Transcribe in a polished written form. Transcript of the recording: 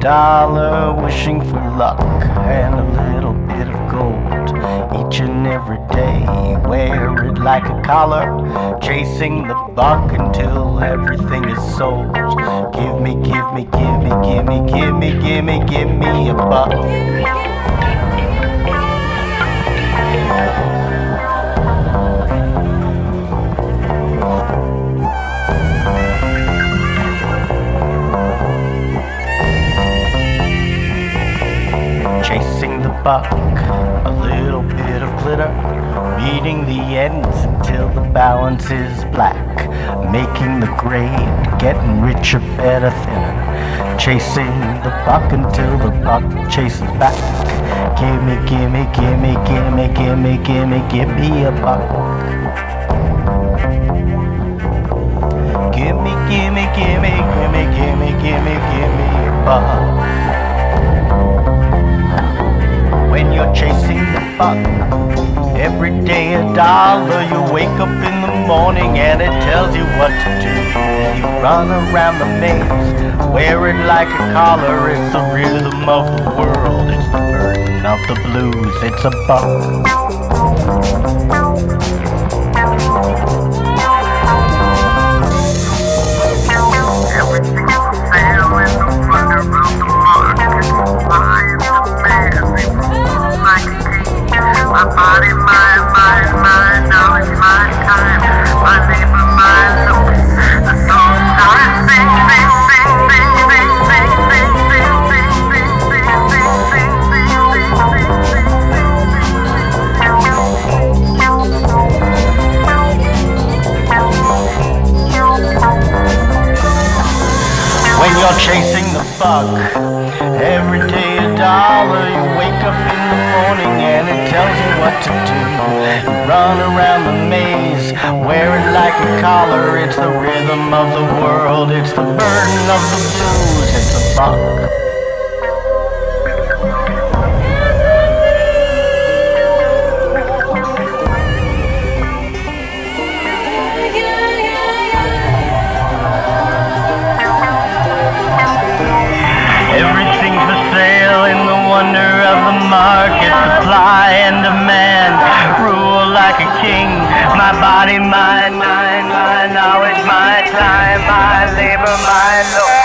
dollar, wishing for luck and a little bit of gold. Each and every day, wear it like a collar, chasing the buck until everything is sold. Give me, give me, give me, give me, give me, give me, give me a buck. Chasing the buck, a little bit of glitter, beating the ends until the balance is black, making the grade, getting richer, better, thinner. Chasing the buck until the buck chases back. Gimme, gimme, gimme, gimme, gimme, gimme, gimme a buck. Gimme, gimme, gimme, gimme, gimme, gimme, gimme a buck. When you're chasing the buck, every day a dollar. You wake up in the morning and it tells you what to do. You run around the maze, wear it like a collar. It's the rhythm of the world, it's the burden of the blues. It's a buck. My body, my knowledge, my time, my labor, my looks. The song starts sing, sing, sing, sing, sing, sing, sing, sing, sing, sing, sing, sing, When you're chasing the buck, every day a dollar. You wake up in the morning and it tells you what to do. You run around the maze, wear it like a collar. It's the rhythm of the world, it's the burden of the blues. It's a buck. Everything's for sale in the wonder of the market. Supply and demand, rule like a king. My body, my mind, my knowledge, my time, my labor, my love.